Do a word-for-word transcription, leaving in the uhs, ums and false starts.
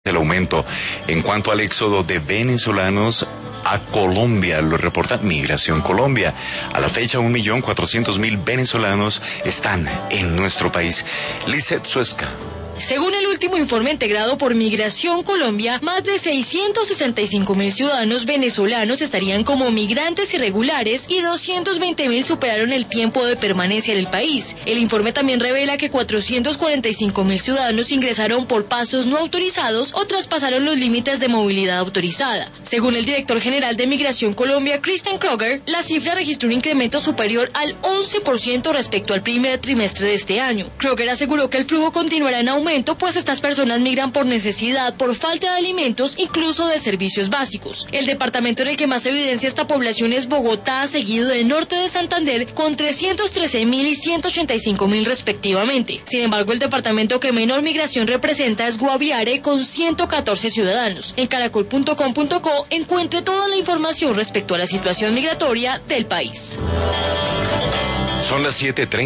el aumento en cuanto al éxodo de venezolanos a Colombia, lo reporta Migración Colombia. A la fecha, un millón cuatrocientos mil venezolanos están en nuestro país. Lizeth Suezca. Según el último informe integrado por Migración Colombia, más de seiscientos sesenta y cinco mil ciudadanos venezolanos estarían como migrantes irregulares y doscientos veinte mil superaron el tiempo de permanencia en el país. El informe también revela que cuatrocientos cuarenta y cinco mil ciudadanos ingresaron por pasos no autorizados o traspasaron los límites de movilidad autorizada. Según el director general de Migración Colombia, Christian Kroger, la cifra registró un incremento superior al once por ciento respecto al primer trimestre de este año. Kroger aseguró que el flujo continuará en aumento, pues estas personas migran por necesidad, por falta de alimentos, incluso de servicios básicos. El departamento en el que más evidencia esta población es Bogotá, seguido de Norte de Santander, con trescientos trece mil y ciento ochenta y cinco mil respectivamente. Sin embargo, el departamento que menor migración representa es Guaviare, con ciento catorce ciudadanos. En caracol punto com punto co encuentre toda la información respecto a la situación migratoria del país. Son las siete treinta.